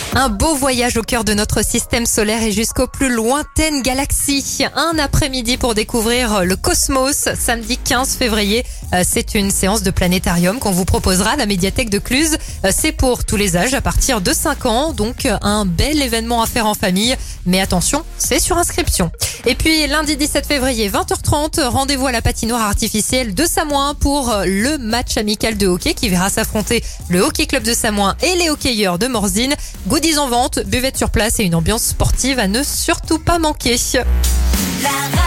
Un beau voyage au cœur de notre système solaire et jusqu'aux plus lointaines galaxies. Un après-midi pour découvrir le cosmos, samedi 15 février. C'est une séance de planétarium qu'on vous proposera à la médiathèque de Cluse. C'est pour tous les âges à partir de 5 ans, donc un bel événement à faire en famille. Mais attention, c'est sur inscription. Et puis lundi 17 février, 20h30, rendez-vous à la patinoire artificielle de Samoin pour le match amical de hockey qui verra s'affronter le Hockey Club de Samoin et les hockeyeurs de Morzine. Goodies en vente, buvette sur place et une ambiance sportive à ne surtout pas manquer.